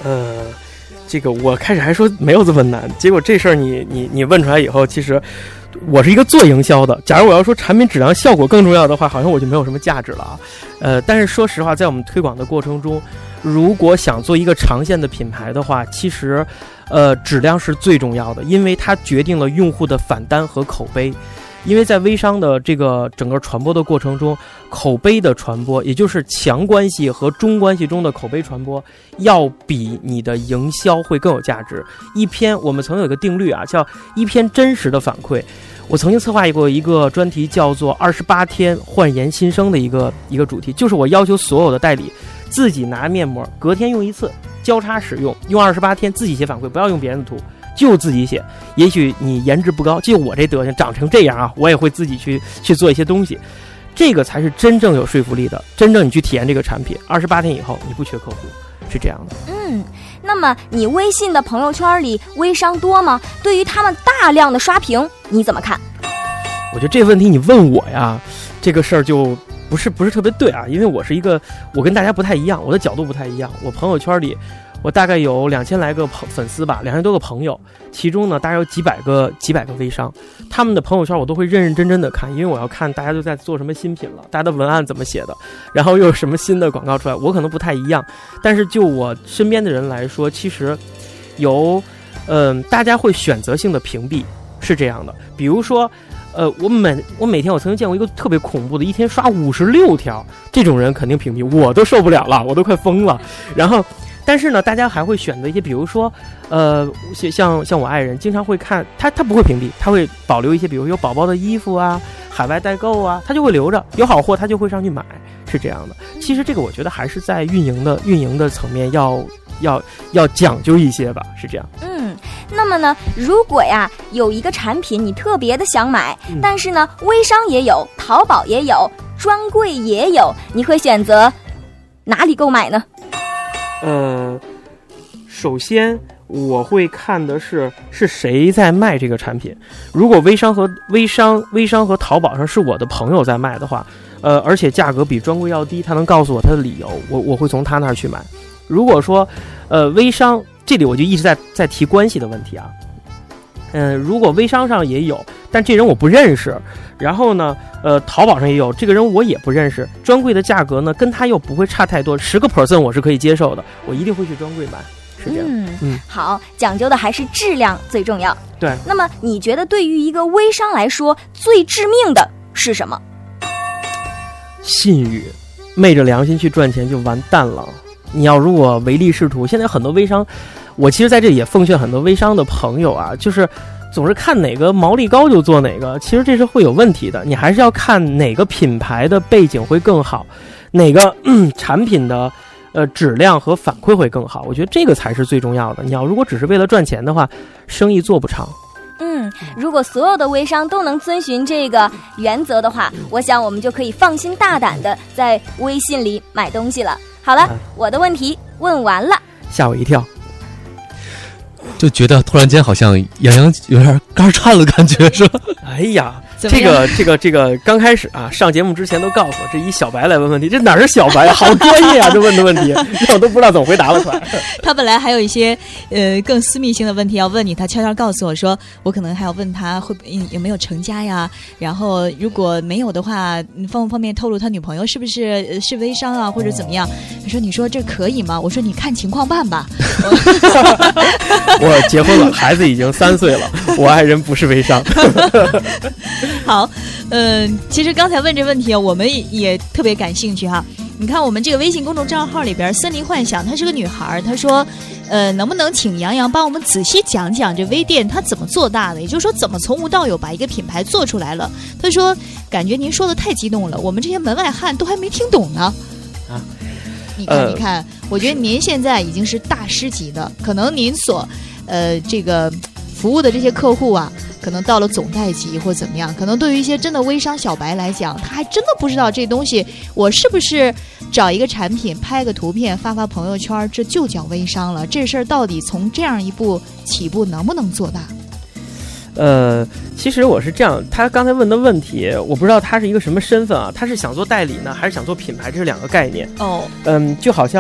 呃，这个我开始还说没有这么难，结果这事儿你你你问出来以后，其实我是一个做营销的。假如我要说产品质量效果更重要的话，好像我就没有什么价值了啊。呃，但是说实话，在我们推广的过程中，如果想做一个长线的品牌的话，其实，呃，质量是最重要的，因为它决定了用户的返单和口碑。因为在微商的这个整个传播的过程中，口碑的传播，也就是强关系和中关系中的口碑传播，要比你的营销会更有价值。一篇我们曾有一个定律啊，叫一篇真实的反馈。我曾经策划过一个专题，叫做二十八天焕颜新生的一个一个主题，就是我要求所有的代理自己拿面膜，隔天用一次，交叉使用，用二十八天，自己写反馈，不要用别人的图。就自己写，也许你颜值不高，就我这德行长成这样啊，我也会自己去去做一些东西，这个才是真正有说服力的。真正你去体验这个产品，二十八天以后你不缺客户，是这样的。 嗯，那么你微信的朋友圈里微商多吗？对于他们大量的刷屏，你怎么看？ 我觉得这个问题你问我呀，这个事儿就不是不是特别对啊，因为我是一个我跟大家不太一样，我的角度不太一样。我朋友圈里我大概有两千来个粉丝吧，两千多个朋友，其中呢大概有几百个几百个微商，他们的朋友圈我都会认认真真的看，因为我要看大家都在做什么新品了，大家的文案怎么写的，然后又有什么新的广告出来。我可能不太一样，但是就我身边的人来说，其实有嗯、呃、大家会选择性的屏蔽，是这样的。比如说呃，我每我每天我曾经见过一个特别恐怖的，一天刷五十六条，这种人肯定屏蔽，我都受不了了，我都快疯了。然后但是呢，大家还会选择一些，比如说，呃，像像我爱人经常会看，他他不会屏蔽，他会保留一些，比如有宝宝的衣服啊，海外代购啊，他就会留着，有好货他就会上去买，是这样的。其实这个我觉得还是在运营的运营的层面要要要讲究一些吧，是这样。 嗯，那么呢，如果呀有一个产品你特别的想买， 嗯、 但是呢微商也有，淘宝也有，专柜也有，你会选择哪里购买呢？ 呃，首先我会看的是是谁在卖这个产品。如果微商和微商微商和淘宝上是我的朋友在卖的话，呃，而且价格比专柜要低，他能告诉我他的理由，我我会从他那儿去买。如果说，呃，微商这里我就一直在在提关系的问题啊。嗯、呃，如果微商上也有，但这人我不认识，然后呢，呃，淘宝上也有，这个人我也不认识，专柜的价格呢跟他又不会差太多，十个 percent 我是可以接受的，我一定会去专柜买，是这样。 嗯嗯， 好，讲究的还是质量最重要。 对。 那么你觉得对于一个微商来说，最致命的是什么？ 信誉，昧着良心去赚钱就完蛋了。你要如果唯利是图，现在很多微商，我其实在这里也奉劝很多微商的朋友啊，就是总是看哪个毛利高就做哪个，其实这是会有问题的。你还是要看哪个品牌的背景会更好，哪个、嗯、产品的呃质量和反馈会更好。我觉得这个才是最重要的。你要如果只是为了赚钱的话，生意做不长。 嗯，如果所有的微商都能遵循这个原则的话，我想我们就可以放心大胆的在微信里买东西了。好了，我的问题问完了。 吓我一跳， 就觉得突然间好像杨洋有点肝颤了感觉，是吧？ 哎呀，这个这个这个刚开始啊，上节目之前都告诉我，这一小白来问问题，这哪是小白啊，好专业啊，这问的问题，让我都不知道怎么回答了出来。 他本来还有一些呃更私密性的问题要问你，他悄悄告诉我说，我可能还要问他会有没有成家呀，然后如果没有的话，方不方便透露他女朋友是不是是微商啊，或者怎么样？他说，你说这可以吗？我说你看情况办吧。 我结婚了，孩子已经三岁了，我爱人不是微商。 好，嗯、呃，其实刚才问这问题，我们也特别感兴趣哈。你看我们这个微信公众账号里边，森林幻想她是个女孩，她说，呃，能不能请杨洋帮我们仔细讲讲这微店她怎么做大的？也就是说，怎么从无到有把一个品牌做出来了？她说，感觉您说的太激动了，我们这些门外汉都还没听懂呢。啊，你看，你看，呃、我觉得您现在已经是大师级的，可能您所，呃，这个服务的这些客户啊。可能到了总代级或怎么样，可能对于一些真的微商小白来讲，他还真的不知道这东西我是不是找一个产品拍个图片发发朋友圈，这就叫微商了。这事儿到底从这样一步起步能不能做大？ 呃，其实我是这样，他刚才问的问题，我不知道他是一个什么身份啊？他是想做代理呢，还是想做品牌？这是两个概念。 哦， 嗯，就好像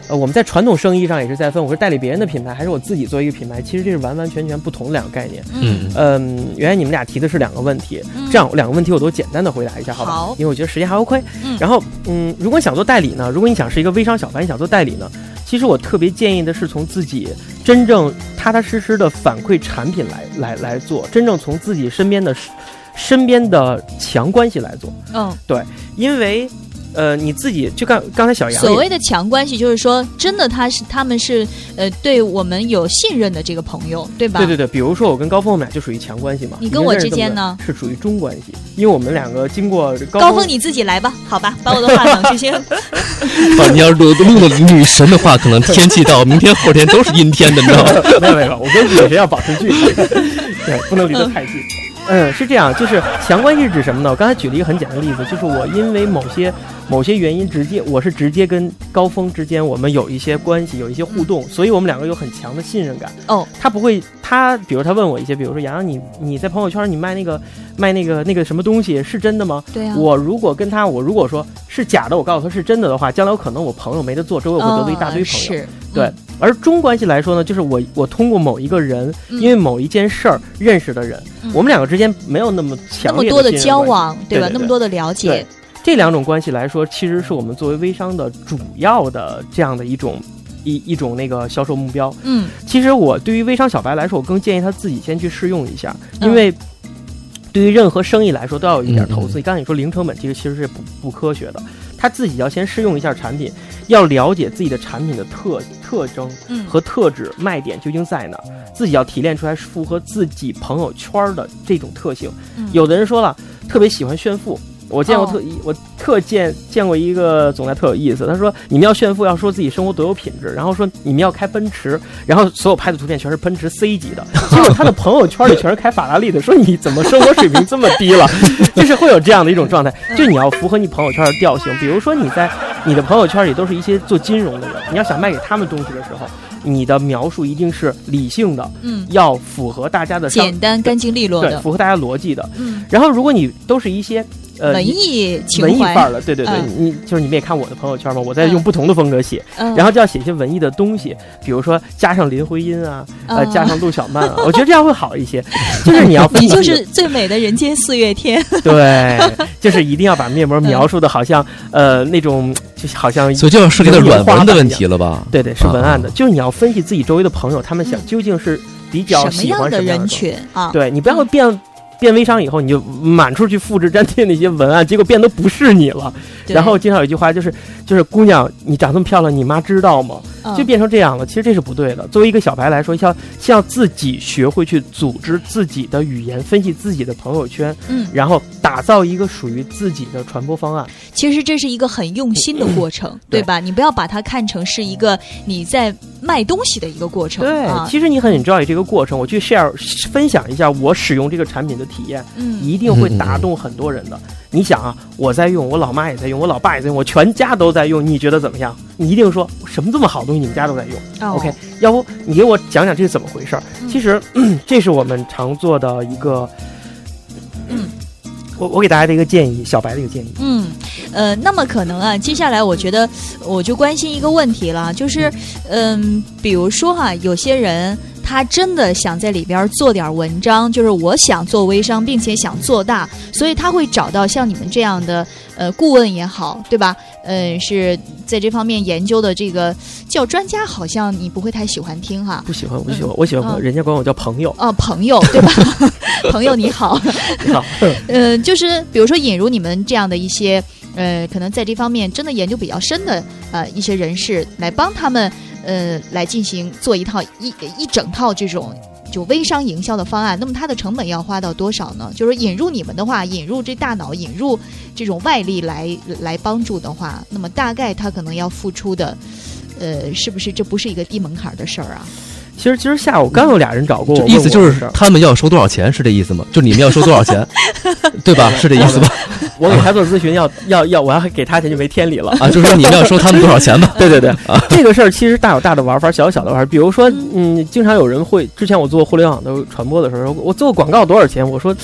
呃，我们在传统生意上也是在分，我是代理别人的品牌，还是我自己做一个品牌？其实这是完完全全不同的两个概念。 嗯嗯，原来你们俩提的是两个问题， 嗯、 这样两个问题我都简单的回答一下，好吧？ 好， 因为我觉得时间还 OK。 嗯， 然后嗯，如果你想做代理呢，如果你想是一个微商小白，你想做代理呢，其实我特别建议的是从自己真正踏踏实实的反馈产品来来来做，真正从自己身边的身边的强关系来做。 嗯， 对，因为。呃，你自己就刚刚才小杨所谓的强关系，就是说真的他是他们是呃对我们有信任的这个朋友，对吧？ 对对对，比如说我跟高峰我们俩就属于强关系嘛。 你跟我之间呢是属于中关系，因为我们两个经过高峰。 高峰你自己来吧，好吧，把我的话筒就先。 啊，你要录录了女神的话，可能天气到明天后天都是阴天的，你知道吗？ 没有没有，我跟女神要保持距离，对，不能离得太近。嗯，是这样，就是强关系是指什么呢？我刚才举了一个很简单的例子，就是我因为某些某些原因，直接我是直接跟高峰之间我们有一些关系，有一些互动，所以我们两个有很强的信任感。 哦， 他不会，他比如他问我一些，比如说洋洋，你你在朋友圈你卖那个卖那个那个什么东西是真的吗？ 对啊。 我如果跟他，我如果说是假的，我告诉他是真的的话，将来有可能我朋友没得做，周围我会得罪一大堆朋友。 哦、是， 对。嗯，而中关系来说呢，就是我我通过某一个人， 嗯、 因为某一件事儿认识的人，嗯、我们两个之间没有那么强烈的那么多的交往， 对吧？ 对对， 那么多的了解， 这两种关系来说，其实是我们作为微商的主要的这样的一种一一种那个销售目标。 嗯， 其实我对于微商小白来说，我更建议他自己先去试用一下，因为。嗯，对于任何生意来说，都要有一点投资。嗯、刚才你说零成本，这个其实是不不科学的。他自己要先试用一下产品，要了解自己的产品的特特征和特质、嗯、卖点究竟在哪儿，自己要提炼出来符合自己朋友圈的这种特性。嗯、有的人说了，特别喜欢炫富。我见过特、哦、我特见见过一个总裁特有意思，他说你们要炫富，要说自己生活多有品质，然后说你们要开奔驰，然后所有拍的图片全是奔驰 C 级的，结果他的朋友圈里全是开法拉利的，说你怎么生活水平这么低了？就是会有这样的一种状态，就你要符合你朋友圈的调性。比如说你在你的朋友圈里都是一些做金融的人，你要想卖给他们东西的时候，你的描述一定是理性的，嗯，要符合大家的简单、干净利落的， 对，符合大家逻辑的， 嗯。 然后如果你都是一些呃， 文艺情怀文艺范儿了，对对对， 嗯、 你就是你们也看我的朋友圈嘛，我在用不同的风格写， 嗯、 然后就要写一些文艺的东西，比如说加上林徽因啊， 嗯、 呃，加上陆小曼啊，我觉得这样会好一些。就是你要你就是最美的人间四月天， 对，就是一定要把面膜描述的好像、嗯、呃那种，就好像所以就要涉及到软文的问题了吧？ 对对，是文案的，啊、就是你要分析自己周围的朋友，他们想究竟是比较喜欢什么样的人群啊？ 对你不要变。嗯变微商以后，你就满处去复制粘贴那些文案，结果变得不是你了。然后经常有一句话就是，就是姑娘，你长这么漂亮，你妈知道吗？就变成这样了。其实这是不对的。作为一个小白来说，要要自己学会去组织自己的语言，分析自己的朋友圈， 嗯， 然后打造一个属于自己的传播方案。 其实这是一个很用心的过程，嗯、对吧？你不要把它看成是一个你在卖东西的一个过程。 对， 啊、 其实你很 enjoy 这个过程。我去 share 分享一下我使用这个产品的体验， 嗯， 一定会打动很多人的。嗯、你想啊，我在用，我老妈也在用，我老爸也在用，我全家都在用，你觉得怎么样？你一定说什么这么好东西，你们家都在用。 哦、 OK， 要不你给我讲讲这是怎么回事？嗯、其实、嗯、这是我们常做的一个。 嗯， 我我给大家的一个建议，小白的一个建议。 嗯，呃，那么可能啊，接下来我觉得我就关心一个问题了，就是嗯、呃，比如说哈、啊，有些人他真的想在里边做点文章，就是我想做微商，并且想做大，所以他会找到像你们这样的呃顾问也好，对吧？呃，是在这方面研究的这个叫专家，好像你不会太喜欢听哈。 不喜欢，不喜欢，嗯、我喜欢、嗯、人家管我叫朋友。 哦，朋友对吧？朋友你好， 你好。 呃，就是比如说引入你们这样的一些呃，可能在这方面真的研究比较深的呃一些人士，来帮他们呃来进行做一套一一整套这种就微商营销的方案。那么它的成本要花到多少呢？就是引入你们的话，引入这大脑，引入这种外力来来帮助的话，那么大概他可能要付出的，呃，是不是这不是一个低门槛的事儿啊？ 其实，其实下午刚有俩人找过我， 意思就是他们要收多少钱，是这意思吗？就你们要收多少钱，对吧？是这意思吧？ 我给他做咨询要要要，我要给他钱就没天理了啊！就是说你们要收他们多少钱吧？ 对对对，啊、这个事儿其实大有大的玩法，小有小的玩法。比如说，嗯，经常有人会，之前我做互联网的传播的时候，我做广告多少钱？我说，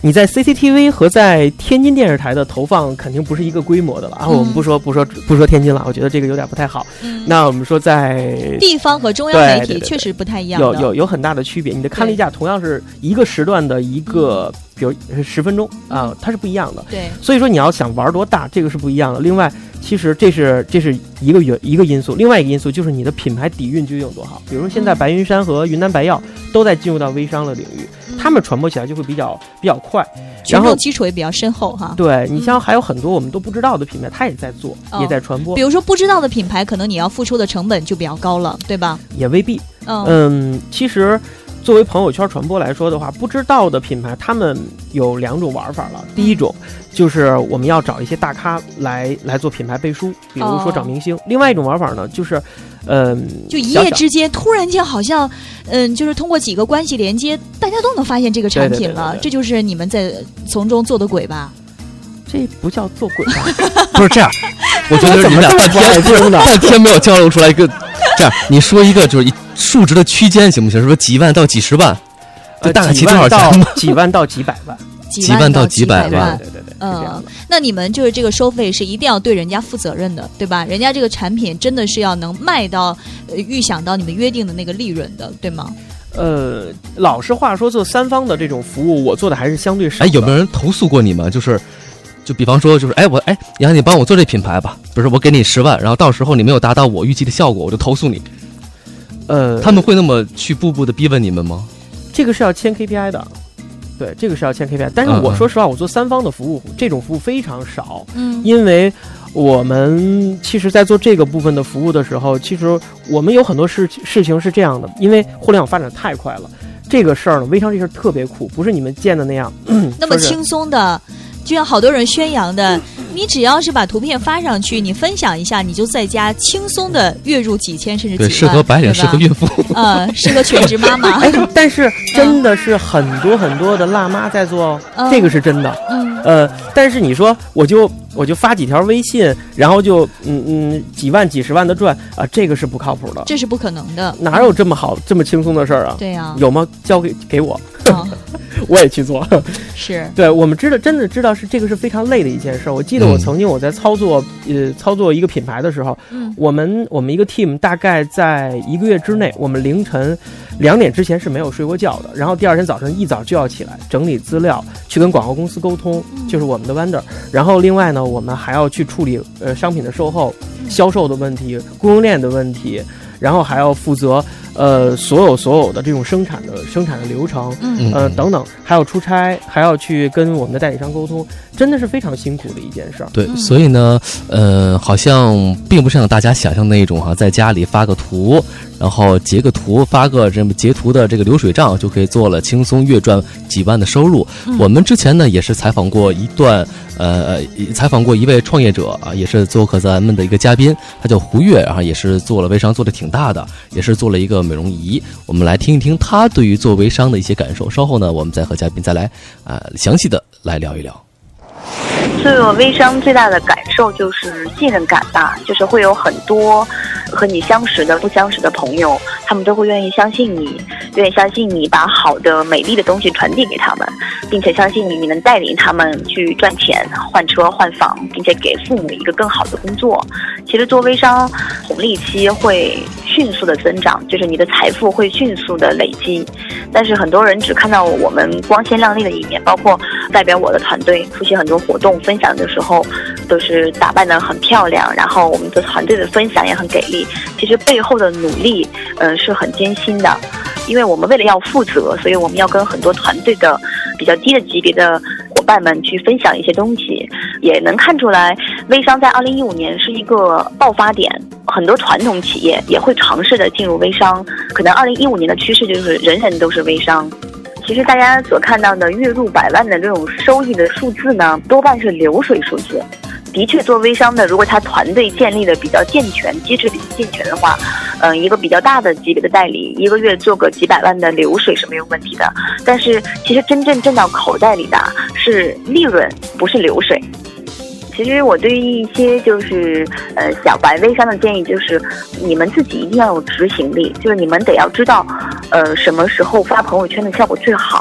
你在 C C T V 和在天津电视台的投放肯定不是一个规模的了啊。嗯、我们不说不说不说天津了，我觉得这个有点不太好。嗯、那我们说在地方和中央媒体确实不太一样的， 有有有很大的区别。你的看例价同样是一个时段的一个。比如十分钟啊，它是不一样的。 对， 所以说你要想玩多大，这个是不一样的。另外，其实这是这是一个原一个因素，另外一个因素就是你的品牌底蕴究竟有多好。比如说现在白云山和云南白药都在进入到微商的领域，嗯、他们传播起来就会比较比较快， 群众基础也比较深厚哈。 对，你像还有很多我们都不知道的品牌，它也在做， 哦、 也在传播。 比如说不知道的品牌，可能你要付出的成本就比较高了，对吧？ 也未必。 哦、 嗯，其实。作为朋友圈传播来说的话，不知道的品牌他们有两种玩法了。第一种就是我们要找一些大咖来来做品牌背书，比如说找明星。哦、另外一种玩法呢，就是，嗯、呃， 就一夜之间突然间好像，嗯，就是通过几个关系连接，大家都能发现这个产品了。对对对对对，这就是你们在从中做的鬼吧？ 这不叫做鬼吧？ 不是这样，我觉得怎么这么不爱听的？ 半天没有交流出来一个。这样，你说一个就是一数值的区间行不行？是说几万到几十万？ 呃， 大概起多少钱吗？ 几万到几百万， 几万到几百万。 对对对， 嗯，那你们就是这个收费是一定要对人家负责任的，对吧？人家这个产品真的是要能卖到，呃，预想到你们约定的那个利润的，对吗？ 呃，老实话说，做三方的这种服务，我做的还是相对少。 哎，有没有人投诉过你们？就是。就比方说，就是哎，我哎，杨，你帮我做这品牌吧，不是我给你十万，然后到时候你没有达到我预计的效果，我就投诉你。 呃， 他们会那么去步步的逼问你们吗？ 这个是要签 K P I 的，对，这个是要签 K P I。但是我说实话，我做三方的服务，这种服务非常少，嗯，因为我们其实在做这个部分的服务的时候，其实我们有很多事事情是这样的，因为互联网发展太快了，这个事儿呢，微商这事儿特别苦，不是你们见的那样， 那么轻松的。就像好多人宣扬的，你只要是把图片发上去，你分享一下，你就在家轻松的月入几千甚至几万。 对，适合白领，适合孕妇， 呃，适合全职妈妈。 哎，但是真的是很多很多的辣妈在做哦，嗯、这个是真的。嗯，呃，但是你说我就我就发几条微信，然后就嗯嗯几万几十万的赚啊、呃，这个是不靠谱的， 这是不可能的。 哪有这么好这么轻松的事儿啊？ 对呀、啊， 有吗？交给给我。哦我也去做， 是对我们知道，真的知道是这个是非常累的一件事。我记得我曾经我在操作、嗯、呃操作一个品牌的时候，嗯，我们我们一个 team 大概在一个月之内，我们凌晨两点之前是没有睡过觉的，然后第二天早上一早就要起来整理资料，去跟广告公司沟通，嗯、就是我们的 vendor。然后另外呢，我们还要去处理呃商品的售后、销售的问题、供应链的问题。然后还要负责呃所有所有的这种生产的生产的流程，嗯呃等等，还要出差，还要去跟我们的代理商沟通，真的是非常辛苦的一件事儿。 对，嗯、所以呢，呃，好像并不像大家想象的那种哈，在家里发个图，然后截个图，发个这么截图的这个流水账就可以做了，轻松月赚几万的收入。嗯、我们之前呢也是采访过一段，呃，采访过一位创业者啊，也是做客咱们的一个嘉宾，他叫胡越，然后也是做了微商，做的挺大的，也是做了一个美容仪。我们来听一听他对于做微商的一些感受。稍后呢，我们再和嘉宾再来啊、呃、详细的来聊一聊。 做微商最大的感受就是信任感吧，就是会有很多和你相识的、不相识的朋友，他们都会愿意相信你，愿意相信你把好的、美丽的东西传递给他们，并且相信你，你能带领他们去赚钱、换车、换房，并且给父母一个更好的工作。其实做微商红利期会迅速的增长，就是你的财富会迅速的累积。但是很多人只看到我们光鲜亮丽的一面，包括代表我的团队出席很多活动分享的时候，都是打扮得很漂亮，然后我们的团队的分享也很给力。其实背后的努力，嗯、呃，是很艰辛的，因为我们为了要负责，所以我们要跟很多团队的比较低的级别的伙伴们去分享一些东西，也能看出来，微商在二零一五年是一个爆发点，很多传统企业也会尝试的进入微商，可能二零一五年的趋势就是人人都是微商。其实大家所看到的月入百万的这种收益的数字呢，多半是流水数字。的确，做微商的，如果他团队建立的比较健全，机制比较健全的话，嗯、呃，一个比较大的级别的代理，一个月做个几百万的流水是没有问题的。但是，其实真正挣到口袋里的是利润，不是流水。其实我对于一些就是呃小白微商的建议就是，你们自己一定要有执行力，就是你们得要知道，呃什么时候发朋友圈的效果最好，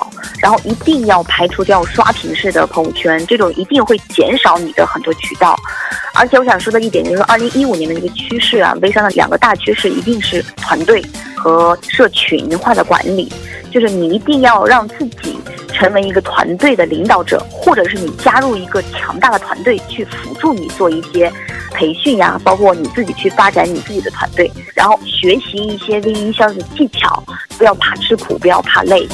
然后一定要排除掉刷屏式的朋友圈，这种一定会减少你的很多渠道。而且我想说的一点就是二零一五年的一个趋势啊，微商的两个大趋势一定是团队和社群化的管理，就是你一定要让自己成为一个团队的领导者，或者是你加入一个强大的团队去辅助你做一些培训呀，包括你自己去发展你自己的团队，然后学习一些微营销的技巧，不要怕吃苦，不要怕累。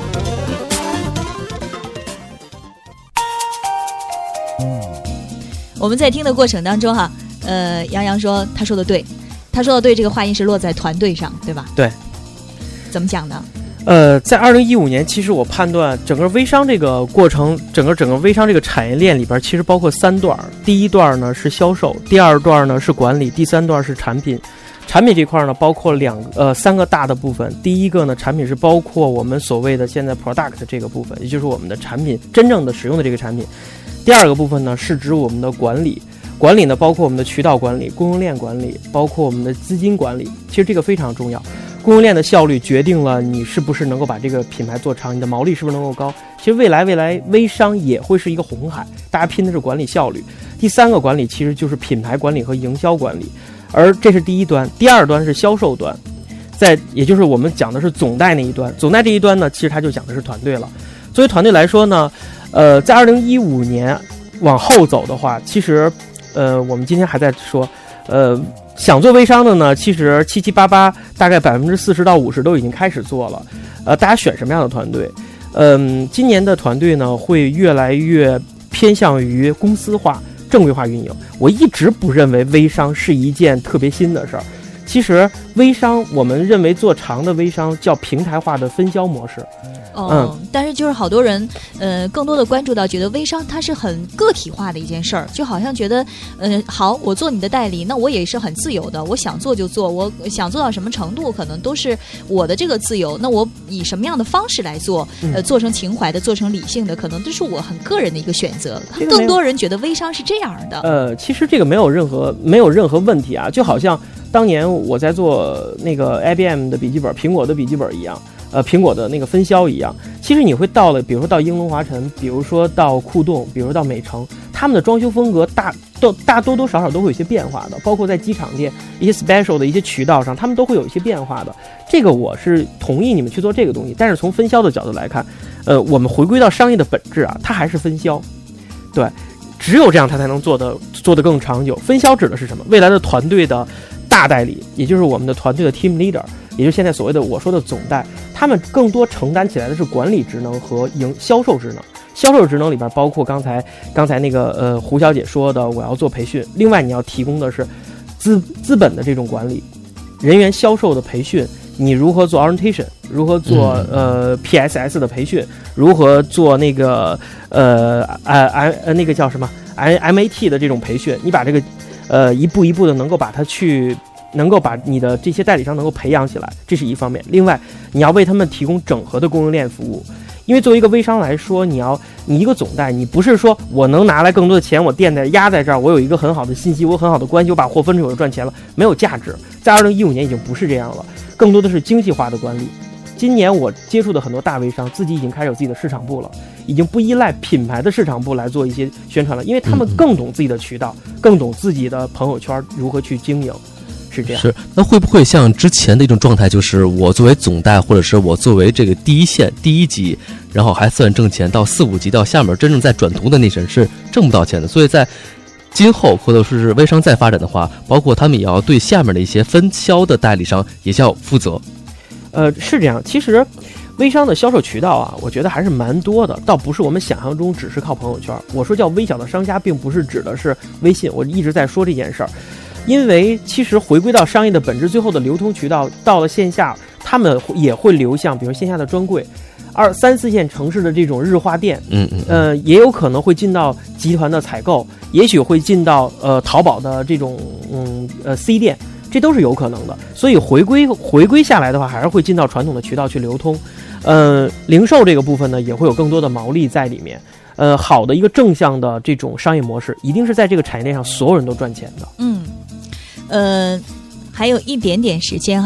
我们在听的过程当中哈，呃，杨洋说他说的对，他说的对，这个话音是落在团队上，对吧？ 对。 怎么讲呢？ 呃，在二零一五年，其实我判断整个微商这个过程，整个整个微商这个产业链里边，其实包括三段。第一段呢是销售，第二段呢是管理，第三段是产品。产品这块呢，包括两呃三个大的部分。第一个呢，产品是包括我们所谓的现在 product 这个部分，也就是我们的产品真正的使用的这个产品。第二个部分呢，是指我们的管理。管理呢，包括我们的渠道管理、供应链管理，包括我们的资金管理。其实这个非常重要。供应链的效率决定了你是不是能够把这个品牌做长，你的毛利是不是能够高。其实未来未来微商也会是一个红海，大家拼的是管理效率。第三个管理其实就是品牌管理和营销管理，而这是第一端。第二端是销售端，在也就是我们讲的是总代那一端。总代这一端呢，其实它就讲的是团队了。作为团队来说呢，呃，在二零一五年往后走的话，其实呃，我们今天还在说，呃，想做微商的呢，其实七七八八大概百分之四十到五十都已经开始做了。呃，大家选什么样的团队？嗯、呃，今年的团队呢会越来越偏向于公司化、正规化运营。我一直不认为微商是一件特别新的事儿。其实微商，我们认为做长的微商叫平台化的分销模式。 哦、嗯，但是就是好多人，呃，更多的关注到，觉得微商它是很个体化的一件事儿，就好像觉得，呃，好，我做你的代理，那我也是很自由的，我想做就做，我想做到什么程度，可能都是我的这个自由。那我以什么样的方式来做，呃，做成情怀的，做成理性的，可能这是我很个人的一个选择。这个、更多人觉得微商是这样的。 呃，其实这个没有任何没有任何问题啊，就好像当年我在做那个 I B M 的笔记本、苹果的笔记本一样。呃，苹果的那个分销一样，其实你会到了，比如说到英龙华晨，比如说到酷动，比如说到美城，他们的装修风格大都大多多少少都会有一些变化的，包括在机场店一些 special 的一些渠道上，他们都会有一些变化的。这个我是同意你们去做这个东西，但是从分销的角度来看，呃，我们回归到商业的本质啊，它还是分销，对，只有这样它才能做的做得更长久。分销指的是什么？未来的团队的大代理，也就是我们的团队的 team leader。也就是现在所谓的我说的总代，他们更多承担起来的是管理职能和营销售职能。销售职能里边包括刚才刚才那个呃胡小姐说的，我要做培训。另外你要提供的是资资本的这种管理，人员销售的培训，你如何做 orientation， 如何做呃 P S S 的培训，如何做那个呃呃呃那个叫什么 M A T 的这种培训，你把这个呃一步一步的能够把它去。能够把你的这些代理商能够培养起来，这是一方面。另外，你要为他们提供整合的供应链服务，因为作为一个微商来说，你要你一个总代，你不是说我能拿来更多的钱，我店在压在这儿，我有一个很好的信息，我很好的关系，我把货分出去我就赚钱了，没有价值。在二零一五年已经不是这样了，更多的是精细化的管理。今年我接触的很多大微商，自己已经开始有自己的市场部了，已经不依赖品牌的市场部来做一些宣传了，因为他们更懂自己的渠道，更懂自己的朋友圈如何去经营。是这样， 是那会不会像之前的一种状态，就是我作为总代，或者是我作为这个第一线第一级，然后还算挣钱，到四五级到下面真正在转图的那层是挣不到钱的。所以在今后或者是微商再发展的话，包括他们也要对下面的一些分销的代理商也要负责。 呃，是这样。其实微商的销售渠道啊，我觉得还是蛮多的，倒不是我们想象中只是靠朋友圈。我说叫微小的商家，并不是指的是微信，我一直在说这件事儿。因为其实回归到商业的本质，最后的流通渠道到了线下，他们也会流向，比如线下的专柜，二三四线城市的这种日化店， 嗯嗯， 呃，也有可能会进到集团的采购，也许会进到呃淘宝的这种嗯呃 C 店，这都是有可能的。所以回归回归下来的话，还是会进到传统的渠道去流通。呃，零售这个部分呢，也会有更多的毛利在里面。呃，好的一个正向的这种商业模式，一定是在这个产业链上所有人都赚钱的。 嗯。呃，还有一点点时间哈，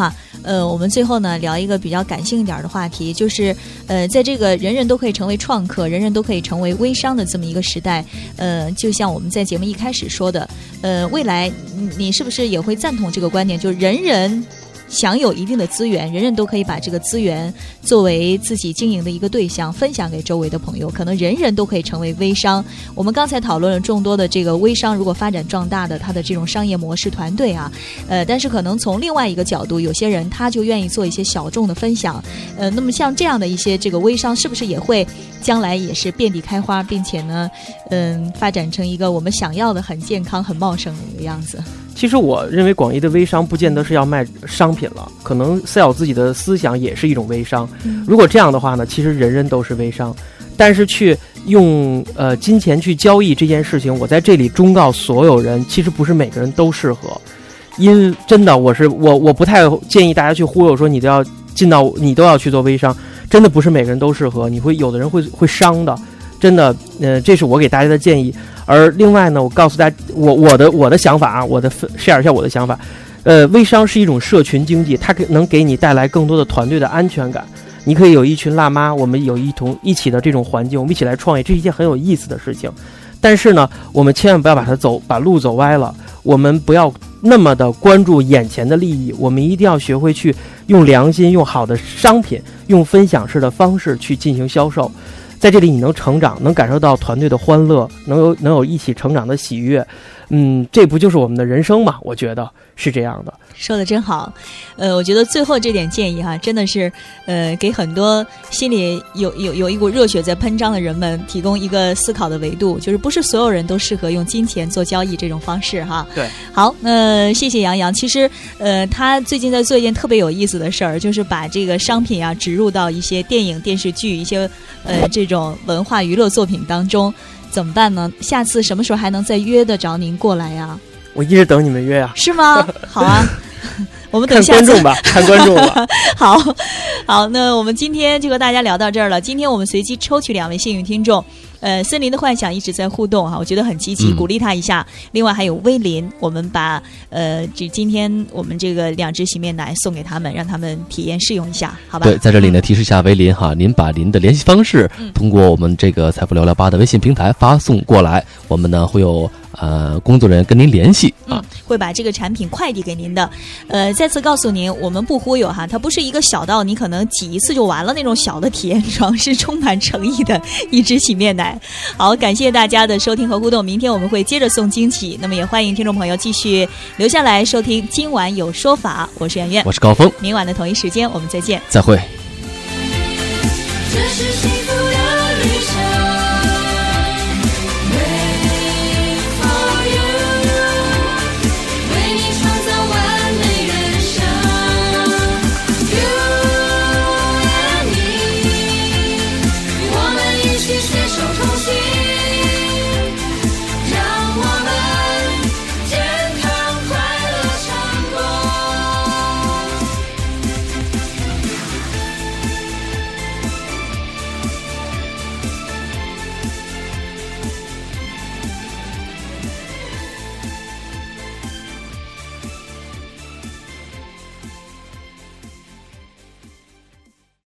呃，我们最后呢聊一个比较感性一点的话题，就是呃，在这个人人都可以成为创客，人人都可以成为微商的这么一个时代，呃，就像我们在节目一开始说的，呃，未来你是不是也会赞同这个观点，就是人人享有一定的资源，人人都可以把这个资源作为自己经营的一个对象，分享给周围的朋友，可能人人都可以成为微商。我们刚才讨论了众多的这个微商如果发展壮大的它的这种商业模式团队啊，呃，但是可能从另外一个角度，有些人他就愿意做一些小众的分享，呃，那么像这样的一些这个微商，是不是也会将来也是遍地开花，并且呢，嗯，发展成一个我们想要的很健康、很茂盛的一个样子？ 其实我认为广义的微商不见得是要卖商品了，可能 sell 自己的思想也是一种微商。如果这样的话呢，其实人人都是微商。但是去用呃金钱去交易这件事情，我在这里忠告所有人，其实不是每个人都适合。因真的我是我我不太建议大家去忽悠说你都要进到你都要去做微商，真的不是每个人都适合，你会有的人会会伤的。真的，呃，这是我给大家的建议。而另外呢，我告诉大家，我我的我的想法啊，我的 share 一下我的想法。呃，微商是一种社群经济，它给能给你带来更多的团队的安全感。你可以有一群辣妈，我们有一同一起的这种环境，我们一起来创业，这是一件很有意思的事情。但是呢，我们千万不要把它走把路走歪了，我们不要那么的关注眼前的利益，我们一定要学会去用良心，用好的商品，用分享式的方式去进行销售。在这里你能成长，能感受到团队的欢乐，能有能有一起成长的喜悦，嗯，这不就是我们的人生吗？我觉得是这样的。 说的真好，呃，我觉得最后这点建议哈，真的是呃，给很多心里有有有一股热血在喷张的人们提供一个思考的维度，就是不是所有人都适合用金钱做交易这种方式哈。 对， 好，呃，谢谢杨洋。其实呃，他最近在做一件特别有意思的事儿，就是把这个商品啊植入到一些电影、电视剧、一些呃这种文化娱乐作品当中。怎么办呢？下次什么时候还能再约得着您过来呀？ 我一直等你们约呀。 是吗？好啊。我们等下看观众吧，看观众吧。 好，好，那我们今天就和大家聊到这儿了。今天我们随机抽取两位幸运听众，呃，森林的幻想一直在互动哈，我觉得很积极，鼓励他一下。嗯、另外还有威林，我们把呃，这今天我们这个两只洗面奶送给他们，让他们体验试用一下，好吧？ 对，在这里呢提示一下威林哈，您把您的联系方式通过我们这个财富聊聊吧的微信平台发送过来，我们呢会有呃工作人员跟您联系啊、 嗯，会把这个产品快递给您的。呃，再次告诉您，我们不忽悠哈，它不是一个小到你可能挤一次就完了那种小的体验装，是充满诚意的一支洗面奶。好，感谢大家的收听和互动，明天我们会接着送惊喜，那么也欢迎听众朋友继续留下来收听今晚有说法。我是圆圆， 我是高峰， 明晚的同一时间我们再见， 再会。 这是